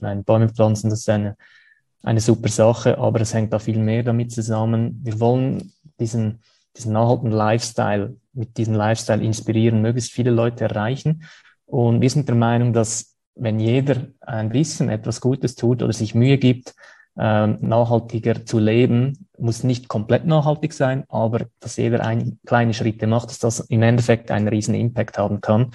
Nein, Bäume pflanzen, das ist eine super Sache, aber es hängt da viel mehr damit zusammen. Wir wollen diesen nachhaltigen Lifestyle, mit diesem Lifestyle inspirieren, möglichst viele Leute erreichen. Und wir sind der Meinung, dass wenn jeder ein bisschen etwas Gutes tut oder sich Mühe gibt, nachhaltiger zu leben, muss nicht komplett nachhaltig sein, aber dass jeder kleine Schritte macht, dass das im Endeffekt einen riesen Impact haben kann.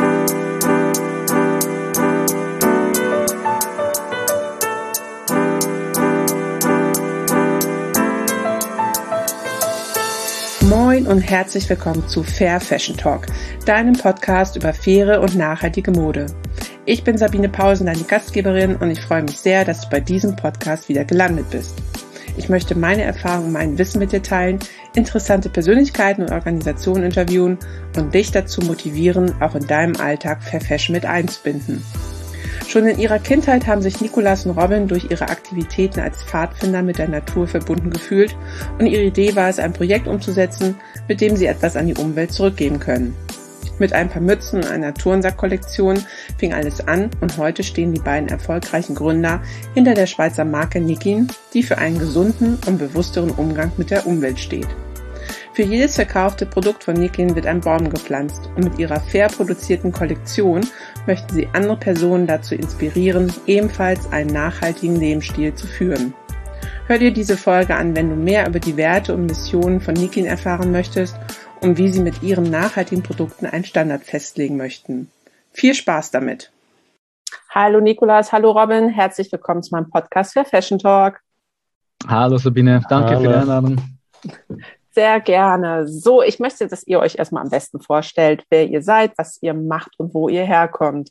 Moin und herzlich willkommen zu Fair Fashion Talk, deinem Podcast über faire und nachhaltige Mode. Ich bin Sabine Pausen, deine Gastgeberin, und ich freue mich sehr, dass du bei diesem Podcast wieder gelandet bist. Ich möchte meine Erfahrungen, mein Wissen mit dir teilen, interessante Persönlichkeiten und Organisationen interviewen und dich dazu motivieren, auch in deinem Alltag Fair Fashion mit einzubinden. Schon in ihrer Kindheit haben sich Nicolas und Robin durch ihre Aktivitäten als Pfadfinder mit der Natur verbunden gefühlt und ihre Idee war es, ein Projekt umzusetzen, mit dem sie etwas an die Umwelt zurückgeben können. Mit ein paar Mützen und einer Turnsack-Kollektion fing alles an und heute stehen die beiden erfolgreichen Gründer hinter der Schweizer Marke Nikin, die für einen gesunden und bewussteren Umgang mit der Umwelt steht. Für jedes verkaufte Produkt von Nikin wird ein Baum gepflanzt und mit ihrer fair produzierten Kollektion möchten sie andere Personen dazu inspirieren, ebenfalls einen nachhaltigen Lebensstil zu führen. Hör dir diese Folge an, wenn du mehr über die Werte und Missionen von Nikin erfahren möchtest und wie sie mit ihren nachhaltigen Produkten einen Standard festlegen möchten. Viel Spaß damit! Hallo Nicolas, hallo Robin, herzlich willkommen zu meinem Podcast für Fashion Talk. Hallo Sabine, danke für die Einladung. Sehr gerne. So, ich möchte, dass ihr euch erstmal am besten vorstellt, wer ihr seid, was ihr macht und wo ihr herkommt.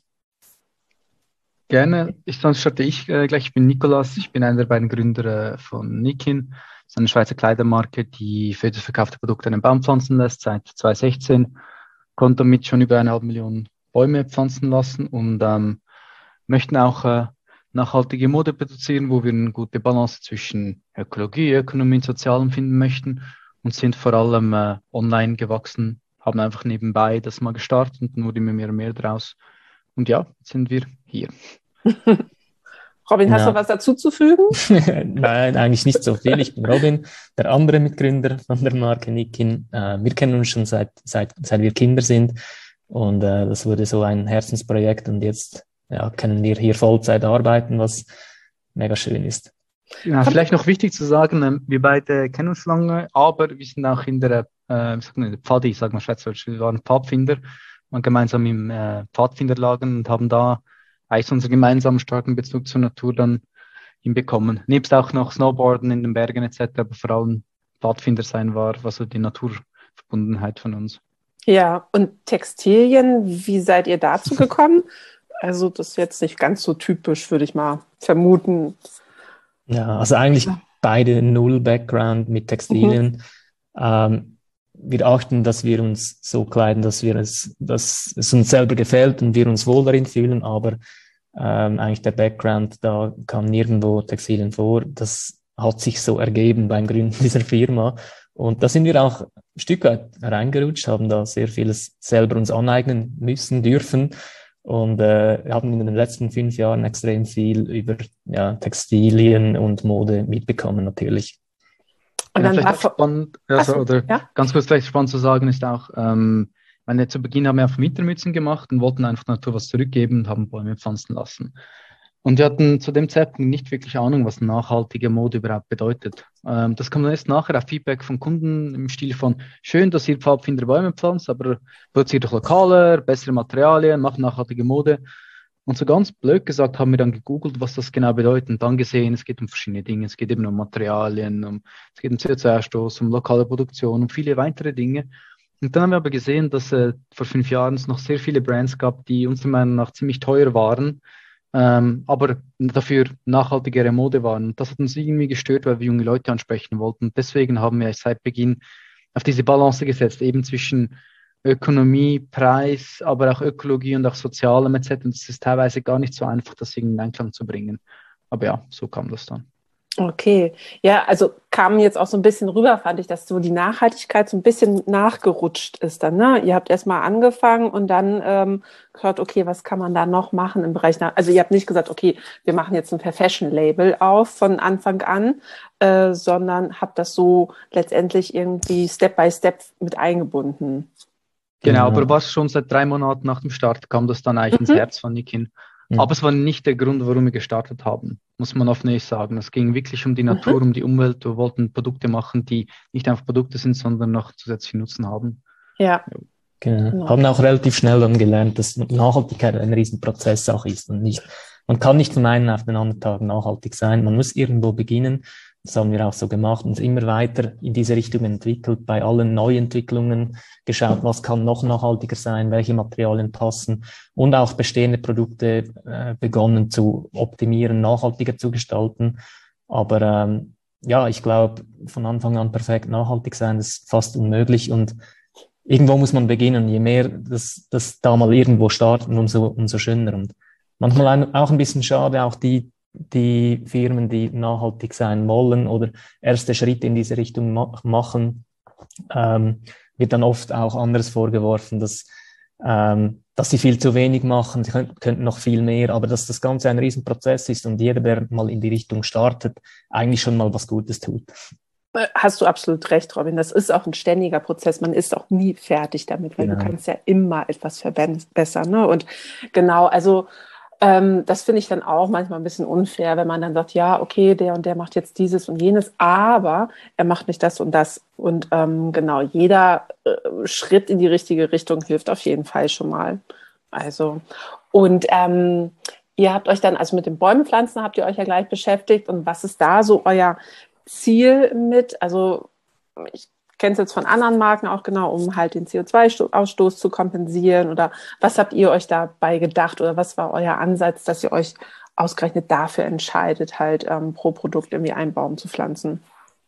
Gerne. Sonst starte ich gleich. Ich bin Nicolas. Ich bin einer der beiden Gründer von Nikin. Das ist eine Schweizer Kleidermarke, die für das verkaufte Produkt einen Baum pflanzen lässt seit 2016. Konnte damit schon über 1,5 Millionen Bäume pflanzen lassen und möchten auch nachhaltige Mode produzieren, wo wir eine gute Balance zwischen Ökologie, Ökonomie und Sozialem finden möchten. Und sind vor allem online gewachsen, haben einfach nebenbei das mal gestartet und nur immer mehr und mehr draus. Und ja, jetzt sind wir hier. Robin, hast du was dazu zu fügen? Nein, eigentlich nicht so viel. Ich bin Robin, der andere Mitgründer von der Marke Nikin. Wir kennen uns schon seit wir Kinder sind und das wurde so ein Herzensprojekt und jetzt können wir hier Vollzeit arbeiten, was mega schön ist. Ja, vielleicht noch wichtig zu sagen, wir beide kennen uns lange, aber wir sind auch in der Pfadi, sagen wir Schweizerdeutsch, wir waren Pfadfinder und gemeinsam im Pfadfinderlagen und haben da eigentlich unseren gemeinsamen starken Bezug zur Natur dann hinbekommen. Nebst auch noch Snowboarden in den Bergen etc., aber vor allem Pfadfinder sein war so die Naturverbundenheit von uns. Ja, und Textilien, wie seid ihr dazu gekommen? Also das ist jetzt nicht ganz so typisch, würde ich mal vermuten. Ja, also eigentlich beide null Background mit Textilien. Wir achten, dass wir uns so kleiden, dass es uns selber gefällt und wir uns wohl darin fühlen, aber eigentlich der Background, da kam nirgendwo Textilien vor. Das hat sich so ergeben beim Gründen dieser Firma. Und da sind wir auch ein Stück weit reingerutscht, haben da sehr vieles selber uns aneignen müssen, dürfen. Und haben in den letzten 5 Jahren extrem viel über Textilien und Mode mitbekommen, natürlich. Und dann vielleicht auch spannend, ganz kurz vielleicht spannend zu sagen ist auch, zu Beginn haben wir einfach Wintermützen gemacht und wollten einfach der Natur was zurückgeben und haben Bäume pflanzen lassen. Und wir hatten zu dem Zeitpunkt nicht wirklich Ahnung, was nachhaltige Mode überhaupt bedeutet. Das kam dann erst nachher auf Feedback von Kunden im Stil von, schön, dass ihr Pfadfinder Bäume pflanzt, aber produziert doch lokaler, bessere Materialien, macht nachhaltige Mode. Und so ganz blöd gesagt haben wir dann gegoogelt, was das genau bedeutet und dann gesehen, es geht um verschiedene Dinge. Es geht eben um Materialien, es geht um CO2-Ausstoß, um lokale Produktion, um viele weitere Dinge. Und dann haben wir aber gesehen, dass vor 5 Jahren es noch sehr viele Brands gab, die unserer Meinung nach ziemlich teuer waren, aber dafür nachhaltigere Mode waren. Und das hat uns irgendwie gestört, weil wir junge Leute ansprechen wollten. Und deswegen haben wir seit Beginn auf diese Balance gesetzt, eben zwischen Ökonomie, Preis, aber auch Ökologie und auch Sozialem etc. Und es ist teilweise gar nicht so einfach, das irgendwie in Einklang zu bringen. Aber ja, so kam das dann. Okay, ja, also kam jetzt auch so ein bisschen rüber, fand ich, dass so die Nachhaltigkeit so ein bisschen nachgerutscht ist dann, ne? Ihr habt erstmal angefangen und dann geschaut, okay, was kann man da noch machen im Bereich also ihr habt nicht gesagt, okay, wir machen jetzt ein Fashion-Label auf von Anfang an, sondern habt das so letztendlich irgendwie Step by Step mit eingebunden. Genau, aber was schon seit 3 Monaten nach dem Start kam das dann eigentlich ins Herz von Nikin. Aber es war nicht der Grund, warum wir gestartet haben, muss man offen sagen. Es ging wirklich um die Natur, um die Umwelt. Wir wollten Produkte machen, die nicht einfach Produkte sind, sondern noch zusätzlichen Nutzen haben. Ja. Genau. Haben auch relativ schnell dann gelernt, dass Nachhaltigkeit ein Riesenprozess auch ist und man kann nicht von einem auf den anderen Tag nachhaltig sein. Man muss irgendwo beginnen. Das haben wir auch so gemacht und immer weiter in diese Richtung entwickelt, bei allen Neuentwicklungen geschaut, was kann noch nachhaltiger sein, welche Materialien passen und auch bestehende Produkte begonnen zu optimieren, nachhaltiger zu gestalten. Aber ja, ich glaube, von Anfang an perfekt nachhaltig sein, das ist fast unmöglich und irgendwo muss man beginnen. Je mehr das da mal irgendwo starten, umso schöner. Und manchmal auch ein bisschen schade, auch die Firmen, die nachhaltig sein wollen oder erste Schritte in diese Richtung machen, wird dann oft auch anderes vorgeworfen, dass sie viel zu wenig machen, sie könnten noch viel mehr, aber dass das Ganze ein Riesenprozess ist und jeder, der mal in die Richtung startet, eigentlich schon mal was Gutes tut. Hast du absolut recht, Robin. Das ist auch ein ständiger Prozess. Man ist auch nie fertig damit, weil du kannst ja immer etwas verbessern. Ne? Und genau, also das finde ich dann auch manchmal ein bisschen unfair, wenn man dann sagt, ja, okay, der und der macht jetzt dieses und jenes, aber er macht nicht das und das. Und genau, jeder Schritt in die richtige Richtung hilft auf jeden Fall schon mal. Also, und ihr habt euch dann, also mit den Bäumenpflanzen habt ihr euch ja gleich beschäftigt. Und was ist da so euer Ziel mit? Also ich kenne es jetzt von anderen Marken auch genau, um halt den CO2-Ausstoß zu kompensieren. Oder was habt ihr euch dabei gedacht? Oder was war euer Ansatz, dass ihr euch ausgerechnet dafür entscheidet, halt pro Produkt irgendwie einen Baum zu pflanzen?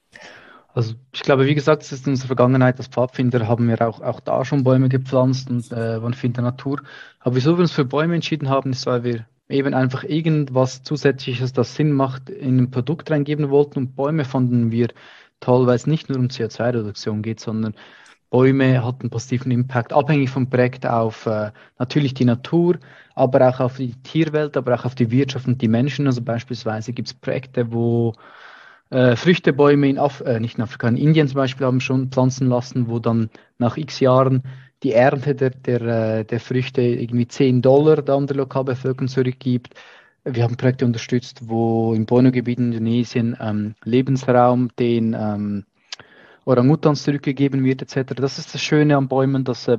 Also ich glaube, wie gesagt, es ist in unserer Vergangenheit als Pfadfinder, haben wir auch da schon Bäume gepflanzt und waren viel in der Natur. Aber wieso wir uns für Bäume entschieden haben, ist, weil wir eben einfach irgendwas Zusätzliches, das Sinn macht, in ein Produkt reingeben wollten. Und Bäume fanden wir toll, weil es nicht nur um CO2-Reduktion geht, sondern Bäume hatten positiven Impact, abhängig vom Projekt auf natürlich die Natur, aber auch auf die Tierwelt, aber auch auf die Wirtschaft und die Menschen. Also beispielsweise gibt es Projekte, wo Früchtebäume nicht in Afrika, in Indien zum Beispiel haben schon pflanzen lassen, wo dann nach x Jahren die Ernte der Früchte irgendwie $10 der andere Lokalbevölkerung zurückgibt. Wir haben Projekte unterstützt, wo im Borneo-Gebiet in Indonesien Lebensraum den Orangutans zurückgegeben wird, etc. Das ist das Schöne an Bäumen, dass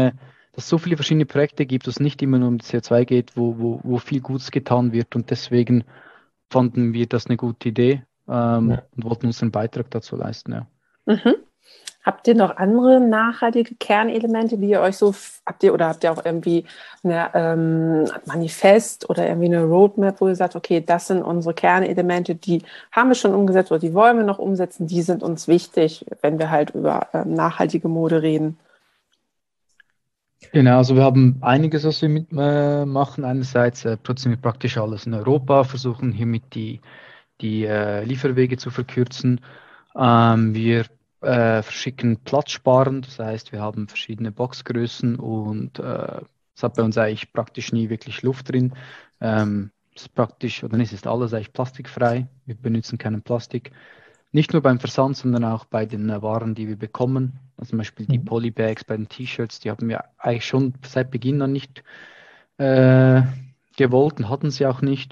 es so viele verschiedene Projekte gibt, dass es nicht immer nur um CO2 geht, wo viel Gutes getan wird. Und deswegen fanden wir das eine gute Idee und wollten unseren Beitrag dazu leisten. Ja. Mhm. Habt ihr noch andere nachhaltige Kernelemente, die ihr euch habt ihr auch irgendwie ein Manifest oder irgendwie eine Roadmap, wo ihr sagt, okay, das sind unsere Kernelemente, die haben wir schon umgesetzt oder die wollen wir noch umsetzen, die sind uns wichtig, wenn wir halt über nachhaltige Mode reden? Genau, also wir haben einiges, was wir mitmachen. Einerseits produzieren wir praktisch alles in Europa, versuchen hiermit die Lieferwege zu verkürzen. Wir verschicken platzsparend, das heißt, wir haben verschiedene Boxgrößen und es hat bei uns eigentlich praktisch nie wirklich Luft drin. Es ist praktisch, oder nicht, es ist alles eigentlich plastikfrei. Wir benutzen keinen Plastik. Nicht nur beim Versand, sondern auch bei den Waren, die wir bekommen. Also zum Beispiel die Polybags bei den T-Shirts, die haben wir eigentlich schon seit Beginn an nicht gewollt und hatten sie auch nicht.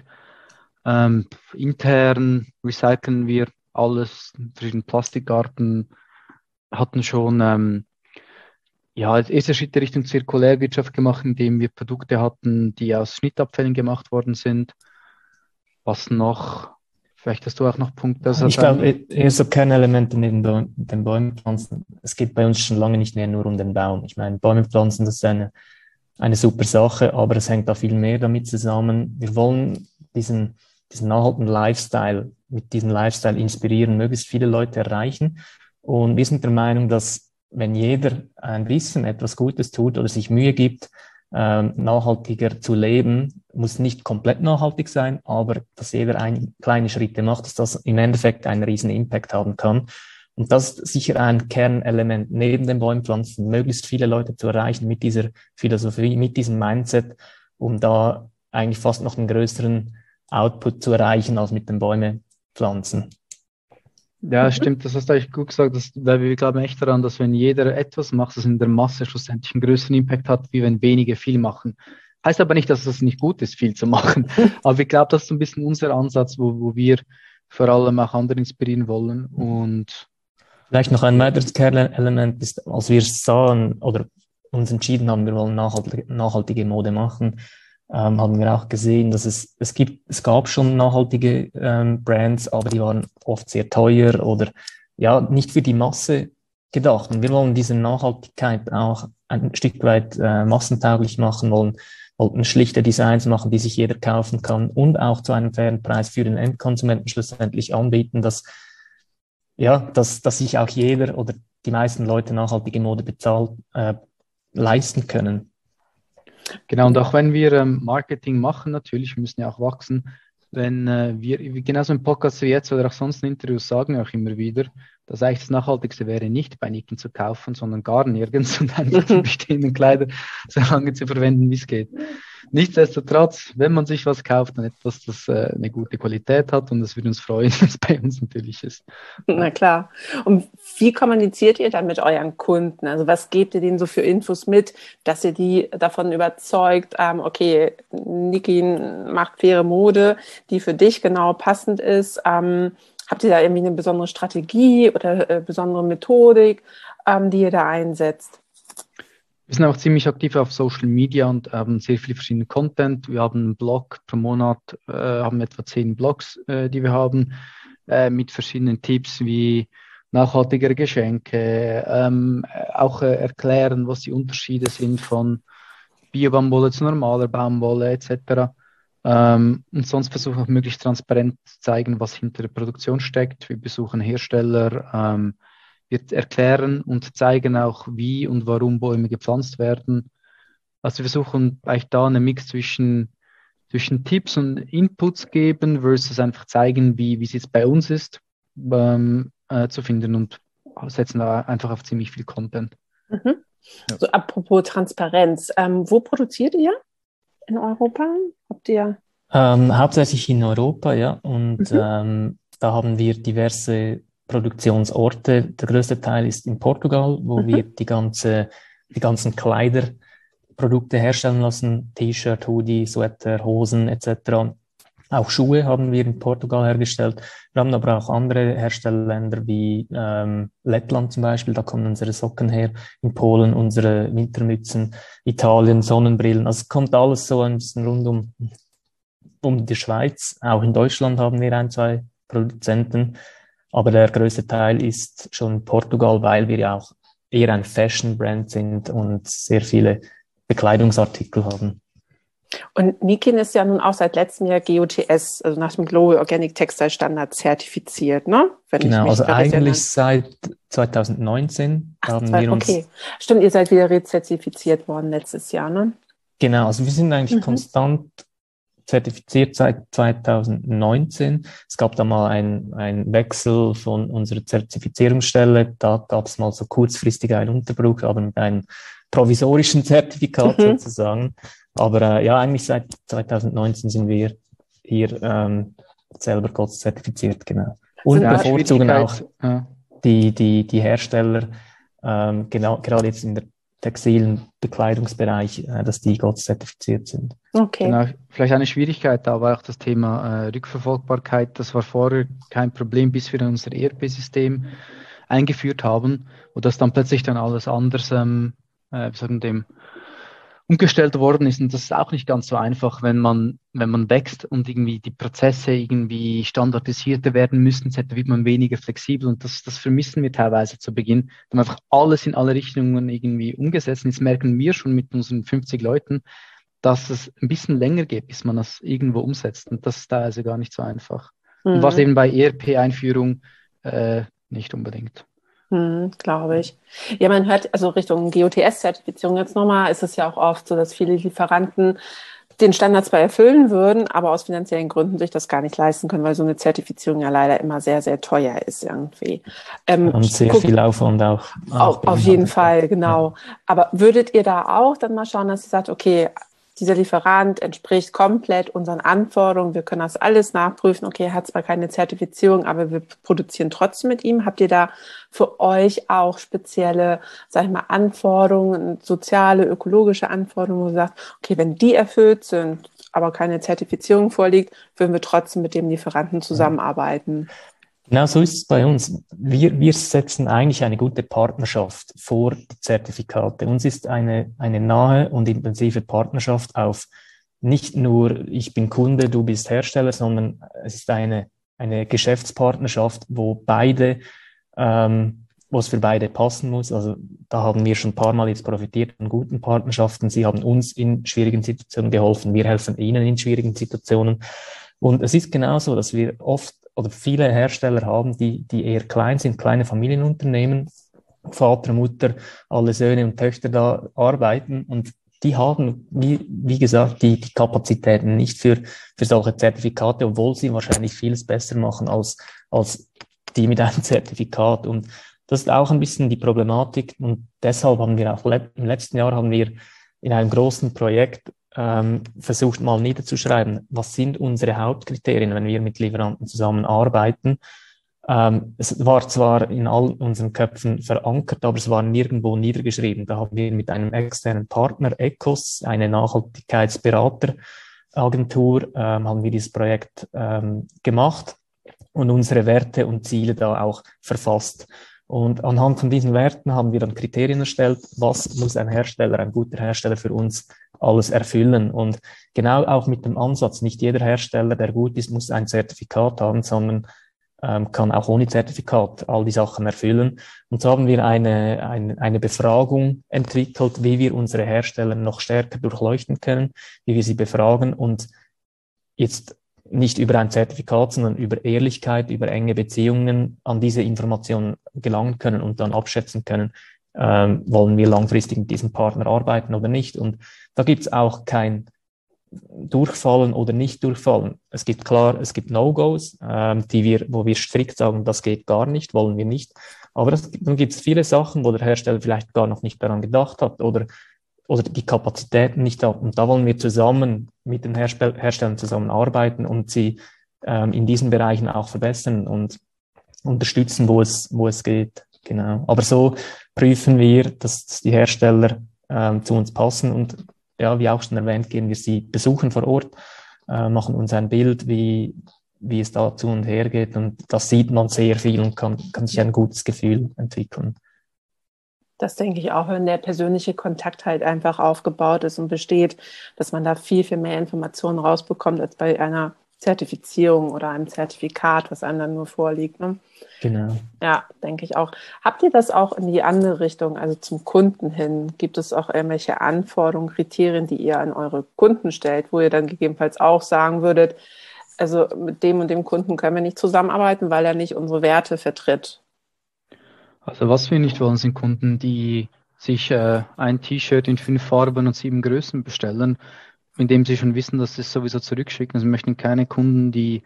Intern recyceln wir alles, verschiedene Plastikarten, hatten schon als erster Schritt Richtung Zirkulärwirtschaft gemacht, indem wir Produkte hatten, die aus Schnittabfällen gemacht worden sind. Was noch? Vielleicht hast du auch noch Punkte. Ich glaube, eher so Kernelemente neben den Bäumen pflanzen. Es geht bei uns schon lange nicht mehr nur um den Baum. Ich meine, Bäume pflanzen, das ist eine super Sache, aber es hängt da viel mehr damit zusammen. Wir wollen diesen nachhaltigen Lifestyle, mit diesem Lifestyle inspirieren, möglichst viele Leute erreichen. Und wir sind der Meinung, dass wenn jeder ein bisschen etwas Gutes tut oder sich Mühe gibt, nachhaltiger zu leben, muss nicht komplett nachhaltig sein, aber dass jeder kleine Schritte macht, dass das im Endeffekt einen riesen Impact haben kann. Und das ist sicher ein Kernelement neben den Bäumenpflanzen, möglichst viele Leute zu erreichen mit dieser Philosophie, mit diesem Mindset, um da eigentlich fast noch einen größeren Output zu erreichen als mit den Bäume pflanzen. Ja, stimmt, das hast du eigentlich gut gesagt, weil wir glauben echt daran, dass wenn jeder etwas macht, das in der Masse schlussendlich einen größeren Impact hat, wie wenn wenige viel machen. Heißt aber nicht, dass es nicht gut ist, viel zu machen. Aber ich glaube, das ist so ein bisschen unser Ansatz, wo wir vor allem auch andere inspirieren wollen. Und vielleicht noch ein weiteres Kernelement ist, als wir sahen oder uns entschieden haben, wir wollen nachhaltige Mode machen, haben wir auch gesehen, dass es gab schon nachhaltige Brands, aber die waren oft sehr teuer oder ja, nicht für die Masse gedacht. Und wir wollen diese Nachhaltigkeit auch ein Stück weit massentauglich machen, wollten schlichte Designs machen, die sich jeder kaufen kann und auch zu einem fairen Preis für den Endkonsumenten schlussendlich anbieten, dass sich auch jeder oder die meisten Leute nachhaltige Mode leisten können. Genau, und auch wenn wir Marketing machen, natürlich, wir müssen ja auch wachsen, wenn wir genauso im Podcast wie jetzt oder auch sonst in Interviews sagen wir auch immer wieder, dass eigentlich das Nachhaltigste wäre, nicht bei Niken zu kaufen, sondern gar nirgends und einfach die bestehenden Kleider so lange zu verwenden, wie es geht. Nichtsdestotrotz, wenn man sich was kauft, dann etwas, das eine gute Qualität hat, und es würde uns freuen, wenn es bei uns natürlich ist. Na klar. Und wie kommuniziert ihr dann mit euren Kunden? Also was gebt ihr denen so für Infos mit, dass ihr die davon überzeugt, okay, Niki macht faire Mode, die für dich genau passend ist. Habt ihr da irgendwie eine besondere Strategie oder besondere Methodik, die ihr da einsetzt? Wir sind auch ziemlich aktiv auf Social Media und haben sehr viel verschiedenen Content. Wir haben einen Blog pro Monat, haben etwa 10 Blogs, die wir haben, mit verschiedenen Tipps wie nachhaltigere Geschenke, auch erklären, was die Unterschiede sind von Bio-Baumwolle zu normaler Baumwolle etc. Und sonst versuchen wir auch möglichst transparent zu zeigen, was hinter der Produktion steckt. Wir besuchen Hersteller, wir erklären und zeigen auch, wie und warum Bäume gepflanzt werden. Also wir versuchen eigentlich da einen Mix zwischen Tipps und Inputs geben versus einfach zeigen, wie es jetzt bei uns ist, zu finden, und setzen da einfach auf ziemlich viel Content. Mhm. Ja. So, apropos Transparenz, wo produziert ihr in Europa? Habt ihr? Hauptsächlich in Europa, ja. Und da haben wir diverse Produktionsorte. Der größte Teil ist in Portugal, wo wir die ganzen Kleiderprodukte herstellen lassen, T-Shirt, Hoodie, Sweater, Hosen etc. Auch Schuhe haben wir in Portugal hergestellt. Wir haben aber auch andere Herstellerländer wie Lettland zum Beispiel, da kommen unsere Socken her, in Polen unsere Wintermützen, Italien, Sonnenbrillen. Also es kommt alles so ein bisschen rund um die Schweiz. Auch in Deutschland haben wir 1-2 Produzenten. Aber der größte Teil ist schon Portugal, weil wir ja auch eher ein Fashion-Brand sind und sehr viele Bekleidungsartikel haben. Und Nikin ist ja nun auch seit letztem Jahr GOTS, also nach dem Global Organic Textile Standard zertifiziert, ne? Genau, also eigentlich seit 2019 haben wir uns... Okay, stimmt, ihr seid wieder rezertifiziert worden letztes Jahr, ne? Genau, also wir sind eigentlich konstant zertifiziert seit 2019. Es gab da mal einen Wechsel von unserer Zertifizierungsstelle. Da gab es mal so kurzfristig einen Unterbruch, aber mit einem provisorischen Zertifikat sozusagen. Aber ja, eigentlich seit 2019 sind wir hier selber GOTS zertifiziert, genau. Und bevorzugen auch die Hersteller, genau, gerade jetzt in der textilen Bekleidungsbereich, dass die GOTS zertifiziert sind. Okay. Genau, vielleicht eine Schwierigkeit, da war auch das Thema Rückverfolgbarkeit. Das war vorher kein Problem, bis wir unser ERP-System eingeführt haben, wo das dann plötzlich dann alles anders umgestellt worden ist. Und das ist auch nicht ganz so einfach, wenn man wächst und irgendwie die Prozesse irgendwie standardisierter werden müssen, wird man weniger flexibel, und das vermissen wir teilweise zu Beginn. Dann einfach alles in alle Richtungen irgendwie umgesetzt. Und jetzt merken wir schon mit unseren 50 Leuten, dass es ein bisschen länger geht, bis man das irgendwo umsetzt. Und das ist da also gar nicht so einfach. Und was eben bei ERP-Einführung nicht unbedingt. Glaube ich. Ja, man hört, also Richtung GOTS-Zertifizierung jetzt nochmal, ist es ja auch oft so, dass viele Lieferanten den Standard zwar erfüllen würden, aber aus finanziellen Gründen sich das gar nicht leisten können, weil so eine Zertifizierung ja leider immer sehr, sehr teuer ist irgendwie. Und sehr viel Aufwand auch. Auf jeden Fall, genau. Ja. Aber würdet ihr da auch dann mal schauen, dass ihr sagt, okay, dieser Lieferant entspricht komplett unseren Anforderungen, wir können das alles nachprüfen, okay, er hat zwar keine Zertifizierung, aber wir produzieren trotzdem mit ihm. Habt ihr da für euch auch spezielle, sag ich mal, Anforderungen, soziale, ökologische Anforderungen, wo ihr sagt, okay, wenn die erfüllt sind, aber keine Zertifizierung vorliegt, würden wir trotzdem mit dem Lieferanten zusammenarbeiten? Genau so ist es bei uns. Wir setzen eigentlich eine gute Partnerschaft vor die Zertifikate. Uns ist eine nahe und intensive Partnerschaft auf nicht nur ich bin Kunde, du bist Hersteller, sondern es ist eine Geschäftspartnerschaft, wo es für beide passen muss. Also da haben wir schon ein paar Mal jetzt profitiert von guten Partnerschaften. Sie haben uns in schwierigen Situationen geholfen. Wir helfen ihnen in schwierigen Situationen. Und es ist genauso, dass wir oft oder viele Hersteller haben, die eher klein sind, kleine Familienunternehmen, Vater, Mutter, alle Söhne und Töchter da arbeiten und die haben, wie gesagt, die Kapazitäten nicht für solche Zertifikate, obwohl sie wahrscheinlich vieles besser machen als die mit einem Zertifikat. Und das ist auch ein bisschen die Problematik und deshalb haben wir auch im letzten Jahr haben wir in einem großen Projekt versucht mal niederzuschreiben, was sind unsere Hauptkriterien, wenn wir mit Lieferanten zusammenarbeiten. Es war zwar in all unseren Köpfen verankert, aber es war nirgendwo niedergeschrieben. Da haben wir mit einem externen Partner, ECOS, eine Nachhaltigkeitsberateragentur, haben wir dieses Projekt gemacht und unsere Werte und Ziele da auch verfasst. Und anhand von diesen Werten haben wir dann Kriterien erstellt, was muss ein guter Hersteller für uns alles erfüllen. Und genau auch mit dem Ansatz, nicht jeder Hersteller, der gut ist, muss ein Zertifikat haben, sondern kann auch ohne Zertifikat all die Sachen erfüllen. Und so haben wir eine Befragung entwickelt, wie wir unsere Hersteller noch stärker durchleuchten können, wie wir sie befragen und jetzt nicht über ein Zertifikat, sondern über Ehrlichkeit, über enge Beziehungen an diese Informationen gelangen können und dann abschätzen können, wollen wir langfristig mit diesem Partner arbeiten oder nicht. Und da gibt es auch kein Durchfallen oder nicht Durchfallen. Es gibt No-Gos, wo wir strikt sagen, das geht gar nicht, wollen wir nicht. Aber dann gibt es viele Sachen, wo der Hersteller vielleicht gar noch nicht daran gedacht hat oder die Kapazitäten nicht hat. Und da wollen wir zusammen mit den Herstellern zusammenarbeiten und sie in diesen Bereichen auch verbessern und unterstützen, wo es geht. Genau. Aber so prüfen wir, dass die Hersteller zu uns passen und ja, wie auch schon erwähnt, gehen wir sie besuchen vor Ort, machen uns ein Bild, wie es da zu und her geht und das sieht man sehr viel und kann sich ein gutes Gefühl entwickeln. Das denke ich auch, wenn der persönliche Kontakt halt einfach aufgebaut ist und besteht, dass man da viel, viel mehr Informationen rausbekommt als bei einer Zertifizierung oder einem Zertifikat, was einem dann nur vorliegt. Ne? Genau. Ja, denke ich auch. Habt ihr das auch in die andere Richtung, also zum Kunden hin? Gibt es auch irgendwelche Anforderungen, Kriterien, die ihr an eure Kunden stellt, wo ihr dann gegebenenfalls auch sagen würdet, also mit dem und dem Kunden können wir nicht zusammenarbeiten, weil er nicht unsere Werte vertritt? Also was wir nicht wollen, sind Kunden, die sich ein T-Shirt in 5 Farben und 7 Größen bestellen, indem sie schon wissen, dass sie es sowieso zurückschicken. Also wir möchten keine Kunden, die,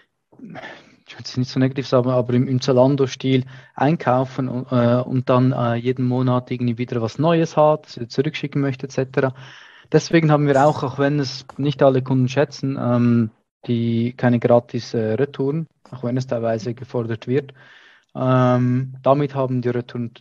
ich will es nicht so negativ sagen, aber im Zalando-Stil einkaufen und dann jeden Monat irgendwie wieder was Neues hat, sie zurückschicken möchte etc. Deswegen haben wir auch wenn es nicht alle Kunden schätzen, keine gratis Retouren, auch wenn es teilweise gefordert wird. Damit haben die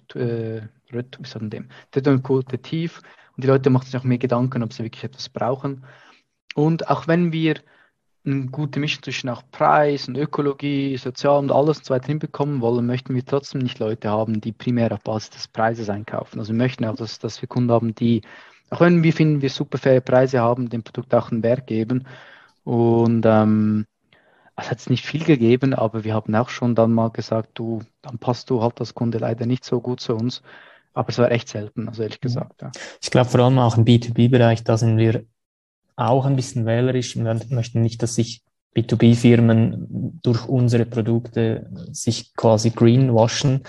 Retourenquote tief und die Leute machen sich auch mehr Gedanken, ob sie wirklich etwas brauchen. Und auch wenn wir eine gute Mischung zwischen auch Preis und Ökologie, Sozial und alles und so weiter hinbekommen wollen, möchten wir trotzdem nicht Leute haben, die primär auf Basis des Preises einkaufen. Also wir möchten auch, dass wir Kunden haben, die, auch wenn wir finden, wir super faire Preise haben, dem Produkt auch einen Wert geben. Und es hat nicht viel gegeben, aber wir haben auch schon dann mal gesagt, dann passt du halt als Kunde leider nicht so gut zu uns. Aber es war echt selten, also ehrlich gesagt. Ja. Ich glaube vor allem auch im B2B-Bereich, da sind wir auch ein bisschen wählerisch. Wir möchten nicht, dass sich B2B-Firmen durch unsere Produkte sich quasi greenwashen.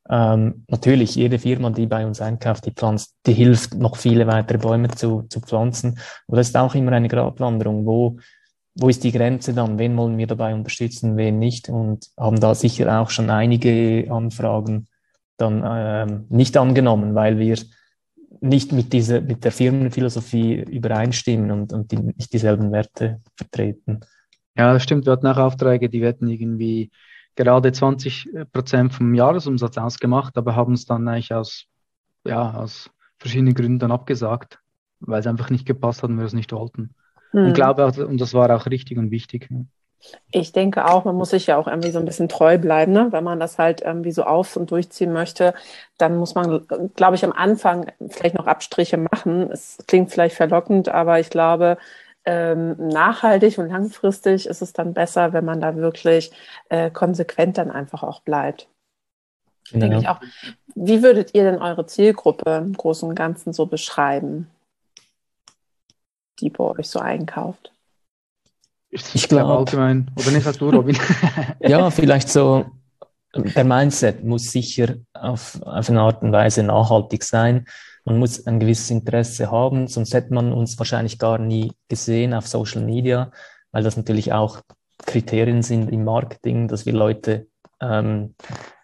Natürlich, jede Firma, die bei uns einkauft, die hilft, noch viele weitere Bäume zu pflanzen. Aber das ist auch immer eine Gratwanderung. Wo ist die Grenze dann? Wen wollen wir dabei unterstützen, wen nicht? Und haben da sicher auch schon einige Anfragen dann nicht angenommen, weil wir nicht mit der Firmenphilosophie übereinstimmen und nicht dieselben Werte vertreten. Ja, das stimmt. Wir hatten auch Aufträge, die hätten irgendwie gerade 20% vom Jahresumsatz ausgemacht, aber haben es dann eigentlich aus verschiedenen Gründen dann abgesagt, weil es einfach nicht gepasst hat und wir es nicht wollten. Und glaube auch, und das war auch richtig und wichtig. Ich denke auch, man muss sich ja auch irgendwie so ein bisschen treu bleiben, ne? Wenn man das halt irgendwie so auf- und durchziehen möchte, dann muss man, glaube ich, am Anfang vielleicht noch Abstriche machen. Es klingt vielleicht verlockend, aber ich glaube, nachhaltig und langfristig ist es dann besser, wenn man da wirklich konsequent dann einfach auch bleibt. Genau. Denke ich auch. Wie würdet ihr denn eure Zielgruppe im Großen und Ganzen so beschreiben, die bei euch so einkauft? Ich glaube allgemein, oder nicht, sagst du, Robin? Ja, vielleicht so, der Mindset muss sicher auf eine Art und Weise nachhaltig sein. Man muss ein gewisses Interesse haben, sonst hätte man uns wahrscheinlich gar nie gesehen auf Social Media, weil das natürlich auch Kriterien sind im Marketing, dass wir Leute an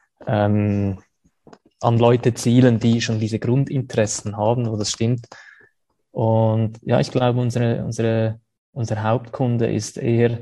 Leute zielen, die schon diese Grundinteressen haben, wo das stimmt. Und ja, ich glaube, unser Hauptkunde ist eher,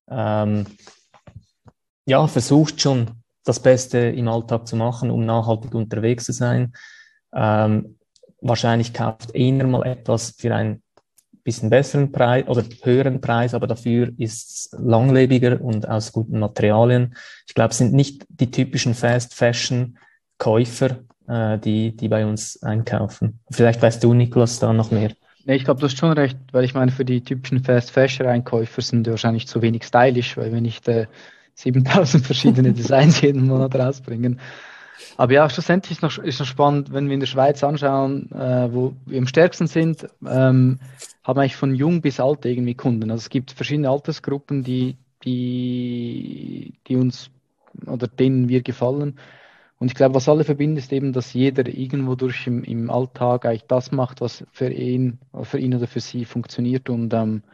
versucht schon das Beste im Alltag zu machen, um nachhaltig unterwegs zu sein. Wahrscheinlich kauft einer mal etwas für einen bisschen besseren Preis oder höheren Preis, aber dafür ist es langlebiger und aus guten Materialien. Ich glaube, es sind nicht die typischen Fast-Fashion-Käufer, die bei uns einkaufen. Vielleicht weißt du, Niklas, da noch mehr. Nee, ich glaube, du hast schon recht, weil ich meine, für die typischen Fast-Fashion-Einkäufer sind die wahrscheinlich zu wenig stylisch, weil wir nicht 7000 verschiedene Designs jeden Monat rausbringen. Aber ja, schlussendlich ist noch spannend, wenn wir in der Schweiz anschauen, wo wir am stärksten sind, haben eigentlich von jung bis alt irgendwie Kunden. Also es gibt verschiedene Altersgruppen, die uns oder denen wir gefallen. Und ich glaube, was alle verbindet, ist eben, dass jeder irgendwo durch im Alltag eigentlich das macht, was für ihn oder für sie funktioniert. Und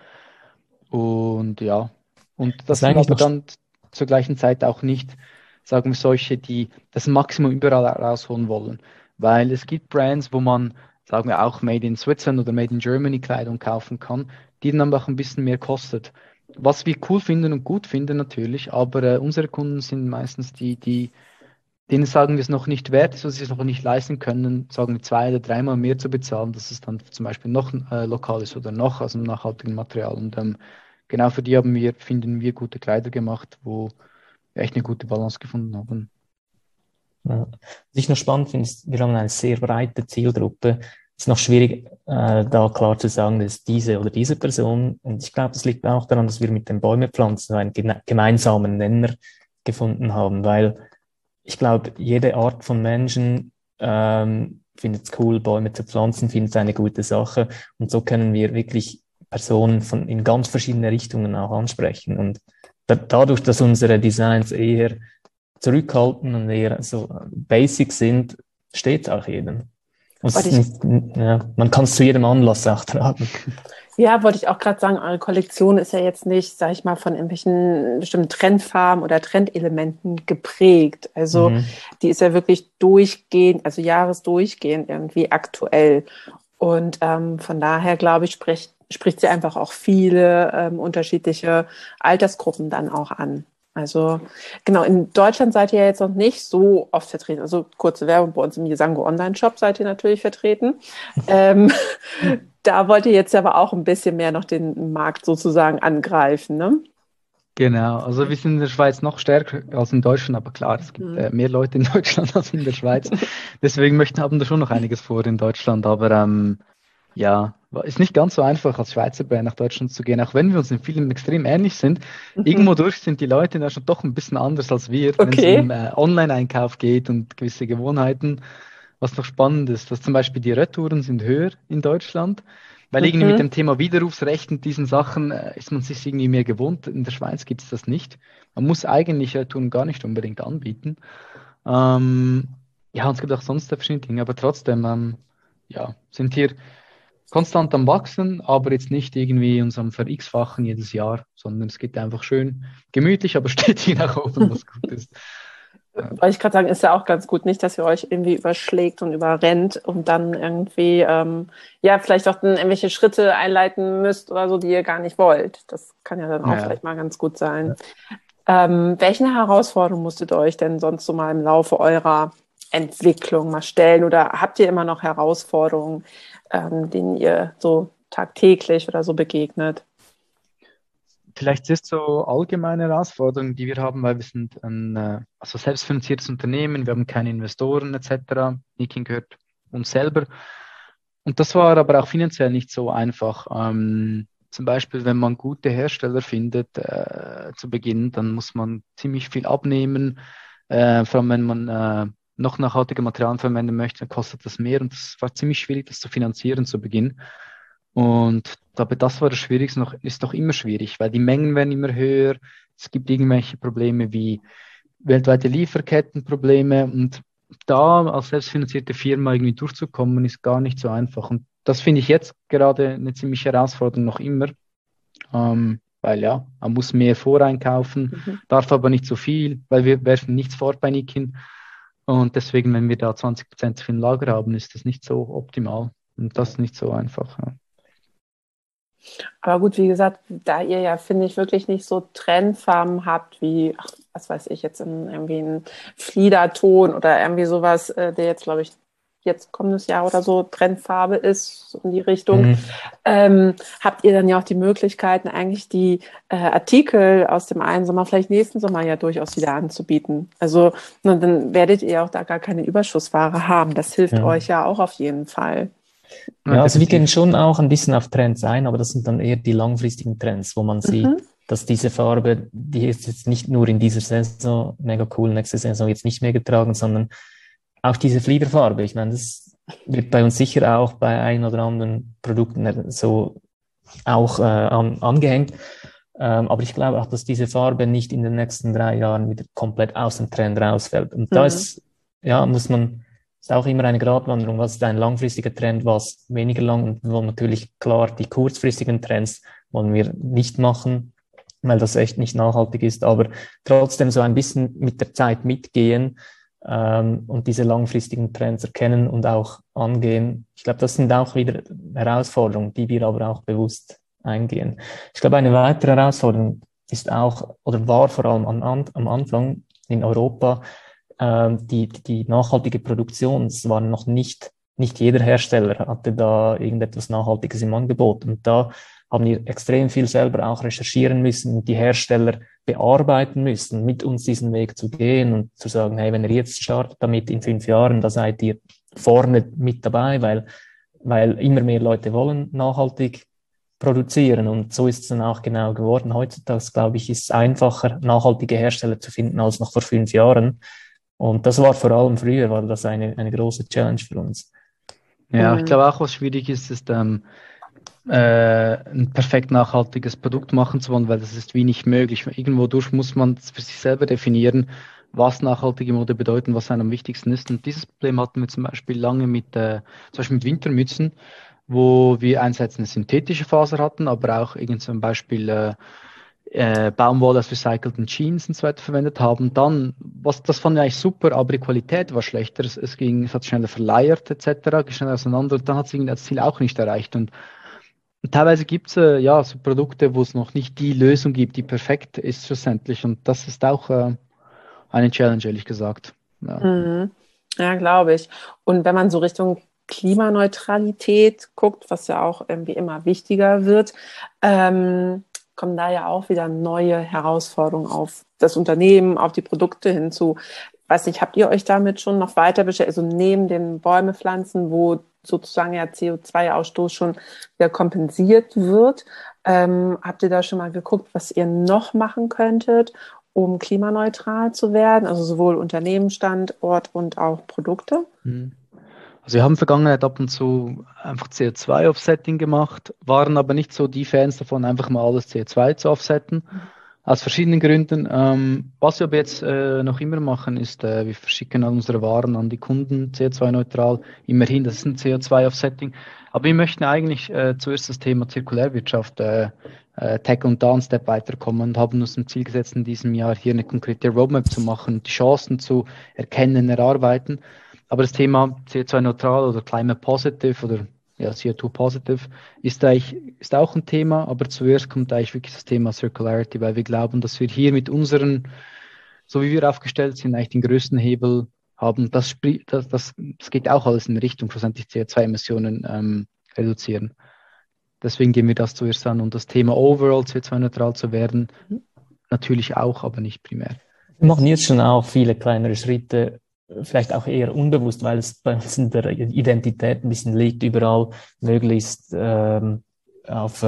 ja, und das sind aber dann zur gleichen Zeit auch nicht, sagen wir, solche, die das Maximum überall rausholen wollen. Weil es gibt Brands, wo man, sagen wir, auch Made in Switzerland oder Made in Germany Kleidung kaufen kann, die dann aber auch ein bisschen mehr kostet. Was wir cool finden und gut finden natürlich, aber unsere Kunden sind meistens denen sagen wir es noch nicht wert ist, dass sie es noch nicht leisten können, sagen wir 2 oder 3 Mal mehr zu bezahlen, dass es dann zum Beispiel noch lokal ist oder noch aus einem nachhaltigen Material. Und genau für die finden wir gute Kleider gemacht, wo wir echt eine gute Balance gefunden haben. Ja. Was ich noch spannend finde, ist, wir haben eine sehr breite Zielgruppe. Es ist noch schwierig, da klar zu sagen, das ist diese oder diese Person. Und ich glaube, das liegt auch daran, dass wir mit den Bäumepflanzen einen gemeinsamen Nenner gefunden haben, weil ich glaube, jede Art von Menschen findet es cool, Bäume zu pflanzen, findet es eine gute Sache. Und so können wir wirklich Personen in ganz verschiedene Richtungen auch ansprechen. Und dadurch, dass unsere Designs eher zurückhaltend und eher so basic sind, steht es auch jedem. Man kann es zu jedem Anlass auch tragen. Ja, wollte ich auch gerade sagen, eure Kollektion ist ja jetzt nicht, sag ich mal, von irgendwelchen bestimmten Trendfarben oder Trendelementen geprägt. Also die ist ja wirklich durchgehend, also jahresdurchgehend irgendwie aktuell. Und von daher, glaube ich, spricht sie einfach auch viele unterschiedliche Altersgruppen dann auch an. Also genau, in Deutschland seid ihr ja jetzt noch nicht so oft vertreten. Also kurze Werbung, bei uns im Jesango Online-Shop seid ihr natürlich vertreten. Da wollt ihr jetzt aber auch ein bisschen mehr noch den Markt sozusagen angreifen, ne? Genau, also wir sind in der Schweiz noch stärker als in Deutschland, aber klar, es gibt mehr Leute in Deutschland als in der Schweiz. Deswegen haben wir schon noch einiges vor in Deutschland, aber ja, ist nicht ganz so einfach, als Schweizer Brand nach Deutschland zu gehen, auch wenn wir uns in vielen extrem ähnlich sind. Irgendwo durch sind die Leute in Deutschland doch ein bisschen anders als wir, wenn es um Online-Einkauf geht und gewisse Gewohnheiten. Was noch spannend ist, dass zum Beispiel die Retouren sind höher in Deutschland, weil irgendwie mit dem Thema Widerrufsrecht und diesen Sachen ist man sich irgendwie mehr gewohnt. In der Schweiz gibt es das nicht. Man muss eigentlich Retouren gar nicht unbedingt anbieten. Ja, und es gibt auch sonst verschiedene Dinge, aber trotzdem, ja, sind hier konstant am Wachsen, aber jetzt nicht irgendwie uns am Ver-X-fachen jedes Jahr, sondern es geht einfach schön gemütlich, aber stetig nach oben, was gut ist. Wollte ich gerade sagen, ist ja auch ganz gut, nicht, dass ihr euch irgendwie überschlägt und überrennt und dann irgendwie, ja, vielleicht auch dann irgendwelche Schritte einleiten müsst oder so, die ihr gar nicht wollt. Das kann ja dann auch vielleicht mal ganz gut sein. Welche Herausforderungen musstet ihr euch denn sonst so mal im Laufe eurer Entwicklung mal stellen? Oder habt ihr immer noch Herausforderungen, denen ihr so tagtäglich oder so begegnet? Vielleicht ist so allgemeine Herausforderung, die wir haben, weil wir sind ein selbstfinanziertes Unternehmen, wir haben keine Investoren etc. Nikin gehört uns selber. Und das war aber auch finanziell nicht so einfach. Zum Beispiel, wenn man gute Hersteller findet zu Beginn, dann muss man ziemlich viel abnehmen. Vor allem, wenn man noch nachhaltige Materialien verwenden möchte, kostet das mehr. Und es war ziemlich schwierig, das zu finanzieren zu Beginn. Und aber das war das Schwierigste, ist noch immer schwierig, weil die Mengen werden immer höher. Es gibt irgendwelche Probleme wie weltweite Lieferkettenprobleme. Und da als selbstfinanzierte Firma irgendwie durchzukommen, ist gar nicht so einfach. Und das finde ich jetzt gerade eine ziemliche Herausforderung noch immer. Weil ja, man muss mehr voreinkaufen, darf aber nicht so viel, weil wir werfen nichts fort bei Nikin. Und deswegen, wenn wir da 20% zu viel Lager haben, ist das nicht so optimal. Und das ist nicht so einfach. Ja. Aber gut, wie gesagt, da ihr ja, finde ich, wirklich nicht so Trendfarben habt wie, was weiß ich, jetzt irgendwie ein Fliederton oder irgendwie sowas, der jetzt, glaube ich, jetzt kommendes Jahr oder so Trendfarbe ist, so in die Richtung, habt ihr dann ja auch die Möglichkeiten, eigentlich die Artikel aus dem einen Sommer, vielleicht nächsten Sommer ja durchaus wieder anzubieten. Also dann werdet ihr auch da gar keine Überschussware haben. Das hilft euch ja auch auf jeden Fall. Ja, also wir gehen schon auch ein bisschen auf Trends ein, aber das sind dann eher die langfristigen Trends, wo man sieht, dass diese Farbe, die ist jetzt nicht nur in dieser Saison mega cool, nächste Saison jetzt nicht mehr getragen, sondern auch diese Fliederfarbe. Ich meine, das wird bei uns sicher auch bei ein oder anderen Produkten so auch angehängt. Aber ich glaube auch, dass diese Farbe nicht in den nächsten 3 Jahren wieder komplett aus dem Trend rausfällt. Und da ist auch immer eine Gratwanderung, was ist ein langfristiger Trend, was weniger lang, und wollen natürlich klar die kurzfristigen Trends wollen wir nicht machen, weil das echt nicht nachhaltig ist, aber trotzdem so ein bisschen mit der Zeit mitgehen und diese langfristigen Trends erkennen und auch angehen. Ich glaube, das sind auch wieder Herausforderungen, die wir aber auch bewusst eingehen. Ich glaube, eine weitere Herausforderung ist auch, oder war vor allem am Anfang in Europa, die nachhaltige Produktion. Es war noch nicht jeder Hersteller hatte da irgendetwas Nachhaltiges im Angebot. Und da haben wir extrem viel selber auch recherchieren müssen und die Hersteller bearbeiten müssen, mit uns diesen Weg zu gehen und zu sagen, hey, wenn ihr jetzt startet damit in 5 Jahren, da seid ihr vorne mit dabei, weil immer mehr Leute wollen nachhaltig produzieren. Und so ist es dann auch genau geworden. Heutzutage, glaube ich, ist es einfacher, nachhaltige Hersteller zu finden als noch vor 5 Jahren. Und das war vor allem früher, war das eine große Challenge für uns. Ja, ich glaube auch, was schwierig ist, ein perfekt nachhaltiges Produkt machen zu wollen, weil das ist wie nicht möglich. Irgendwo durch muss man für sich selber definieren, was nachhaltige Mode bedeutet, was einem am wichtigsten ist. Und dieses Problem hatten wir zum Beispiel lange zum Beispiel mit Wintermützen, wo wir einerseits eine synthetische Faser hatten, aber auch zum Beispiel Baumwolle aus recycelten Jeans und so weiter verwendet haben. Dann, das fand ich eigentlich super, aber die Qualität war schlechter. Es hat schneller verleiert etc., schneller auseinander. Und dann hat es irgendwie das Ziel auch nicht erreicht. Und teilweise gibt es so Produkte, wo es noch nicht die Lösung gibt, die perfekt ist schlussendlich. Und das ist auch eine Challenge, ehrlich gesagt. Ja, ja, glaube ich. Und wenn man so Richtung Klimaneutralität guckt, was ja auch irgendwie immer wichtiger wird, kommen da ja auch wieder neue Herausforderungen auf das Unternehmen, auf die Produkte hinzu. Weiß nicht, habt ihr euch damit schon noch weiter beschäftigt? Also neben den Bäume pflanzen, wo sozusagen ja CO2-Ausstoß schon wieder kompensiert wird, habt ihr da schon mal geguckt, was ihr noch machen könntet, um klimaneutral zu werden? Also sowohl Unternehmen, Standort und auch Produkte? Also wir haben in der Vergangenheit ab und zu einfach CO2-Offsetting gemacht, waren aber nicht so die Fans davon, einfach mal alles CO2 zu offsetten. Aus verschiedenen Gründen. Was wir aber jetzt noch immer machen, ist, wir verschicken unsere Waren an die Kunden CO2-neutral. Immerhin, das ist ein CO2-Offsetting. Aber wir möchten eigentlich zuerst das Thema Zirkulärwirtschaft Tech und da einen Step weiterkommen und haben uns zum Ziel gesetzt, in diesem Jahr hier eine konkrete Roadmap zu machen, die Chancen zu erkennen, erarbeiten. Aber das Thema CO2-neutral oder Climate Positive oder CO2 Positive ist auch ein Thema, aber zuerst kommt eigentlich wirklich das Thema Circularity, weil wir glauben, dass wir hier mit unseren, so wie wir aufgestellt sind, eigentlich den größten Hebel haben. Das geht auch alles in Richtung schlussendlich CO2-Emissionen reduzieren. Deswegen gehen wir das zuerst an und das Thema overall CO2-neutral zu werden, natürlich auch, aber nicht primär. Wir machen jetzt schon auch viele kleinere Schritte, vielleicht auch eher unbewusst, weil es bei uns in der Identität ein bisschen liegt, überall möglichst auf